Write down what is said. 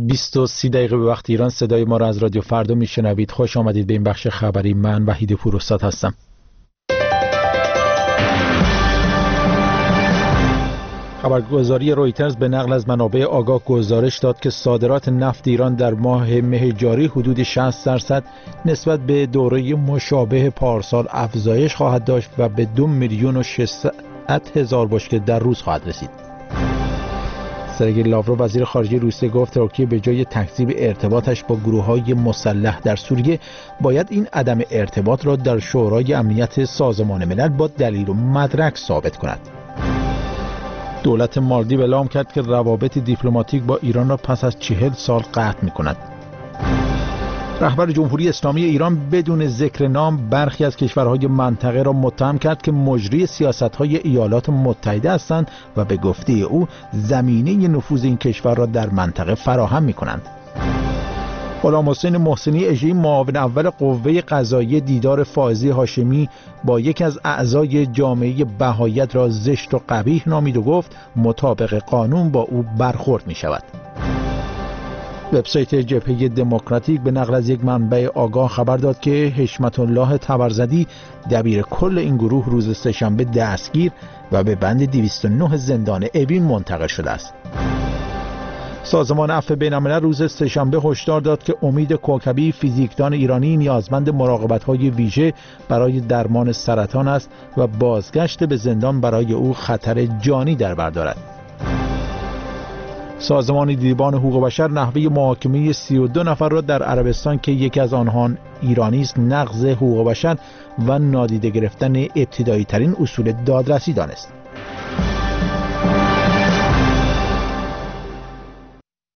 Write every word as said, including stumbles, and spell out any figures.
بیست و سی دقیقه به وقت ایران. صدای ما را از رادیو فردا میشنوید. خوش آمدید به این بخش خبری. من وحید پوراستاد هستم. خبرگزاری رویترز به نقل از منابع آگاه گزارش داد که صادرات نفت ایران در ماه مه جاری حدود شصت درصد نسبت به دوره مشابه پارسال افزایش خواهد داشت و به دو میلیون و ششصد هزار بشکه در روز خواهد رسید. سرگئی لاوروف وزیر خارجه روسیه گفت ترکیه به جای تکذیب ارتباطش با گروه‌های مسلح در سوریه باید این عدم ارتباط را در شورای امنیت سازمان ملل با دلیل و مدرک ثابت کند. دولت مالدیو اعلام کرد که روابط دیپلماتیک با ایران را پس از چهل سال قطع می‌کند. رهبر جمهوری اسلامی ایران بدون ذکر نام برخی از کشورهای منطقه را متهم کرد که مجری سیاست‌های ایالات متحده هستند و به گفته او زمینه نفوذ این کشور را در منطقه فراهم می‌کنند. غلام حسین محسنی اژه‌ای معاون اول قوه قضاییه دیدار فائزه هاشمی با یکی از اعضای جامعه بهائیت را زشت و قبیح نامید و گفت مطابق قانون با او برخورد می‌شود. وبسایت جبهه دموکراتیک به نقل از یک منبع آگاه خبر داد که حشمت الله تبرزدی دبیر کل این گروه روز سه‌شنبه دستگیر و به بند دویست و نه زندان اوین منتقل شده است. سازمان عفو بین‌الملل روز سه‌شنبه هشدار داد که امید کوکبی فیزیکدان ایرانی نیازمند مراقبت‌های ویژه برای درمان سرطان است و بازگشت به زندان برای او خطر جانی در بر دارد. سازمان دیدبان حقوق بشر نحوه محاکمه سی و دو نفر را در عربستان که یکی از آنها ایرانی است نقض حقوق بشر و نادیده گرفتن ابتدایی ترین اصول دادرسی دانست.